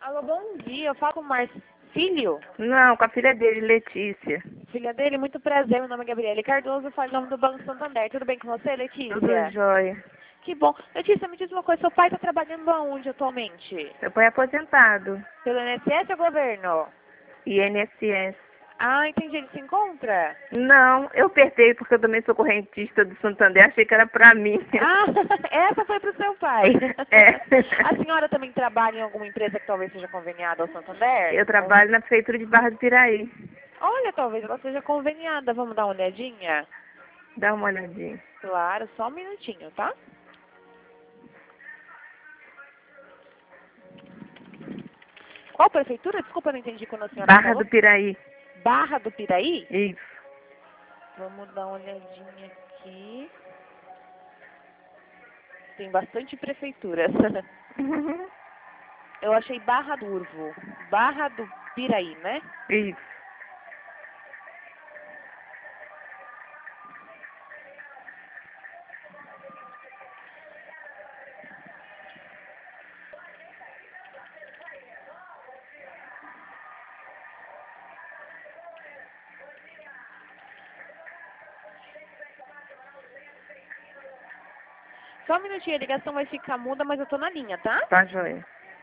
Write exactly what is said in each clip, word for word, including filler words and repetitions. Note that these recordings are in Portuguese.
Alô, bom dia. Eu falo com o Marcílio. Não, com a filha dele, Letícia. Filha dele, muito prazer. Meu nome é Gabriele Cardoso. Eu falo em nome do Banco Santander. Tudo bem com você, Letícia? Tudo jóia. Que bom. Letícia, me diz uma coisa. Seu pai está trabalhando aonde atualmente? Meu pai é aposentado. Pelo I N S S ou governo? I N S S. Ah, entendi. Ele se encontra? Não, eu apertei porque eu também sou correntista do Santander. Achei que era pra mim. Ah, essa foi pro seu pai. É. A senhora também trabalha em alguma empresa que talvez seja conveniada ao Santander? Eu trabalho na prefeitura de Barra do Piraí. Olha, talvez ela seja conveniada. Vamos dar uma olhadinha? Dá uma olhadinha. Claro, só um minutinho, tá? Qual prefeitura? Desculpa, eu não entendi quando a senhora Barra falou. do Piraí. Barra do Piraí? Isso. Vamos dar uma olhadinha aqui. Tem bastante prefeituras. Eu achei Barra do Urvo. Barra do Piraí, né? Isso. Só um minutinho, a ligação vai ficar muda, mas eu tô na linha, tá? Tá jóia.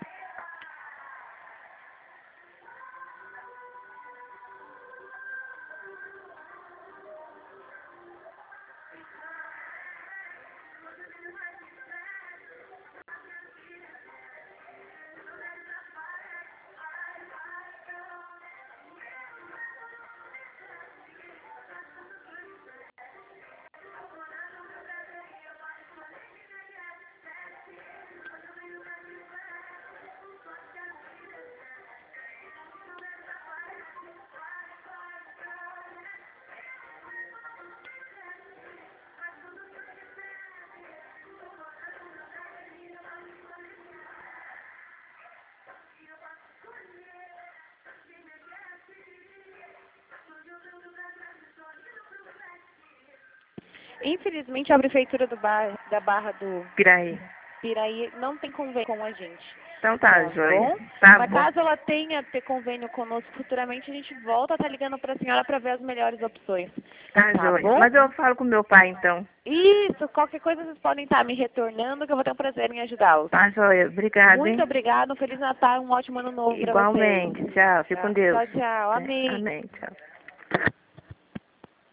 Infelizmente, a prefeitura do bar, da Barra do Piraí. Piraí não tem convênio com a gente. Então tá, Tá jóia. bom? Tá Mas bom. caso ela tenha ter convênio conosco futuramente, a gente volta a estar ligando para a senhora para ver as melhores opções. Tá, Tá jóia. bom? Mas eu falo com meu pai, então. Isso, qualquer coisa vocês podem estar me retornando, que eu vou ter um prazer em ajudá-los. Tá, jóia. Obrigada, Muito hein? obrigada, um Feliz Natal e um ótimo ano novo para vocês. Igualmente. Tchau. Fique com Deus. Tchau, tchau. É, Amém. Amém. Tchau.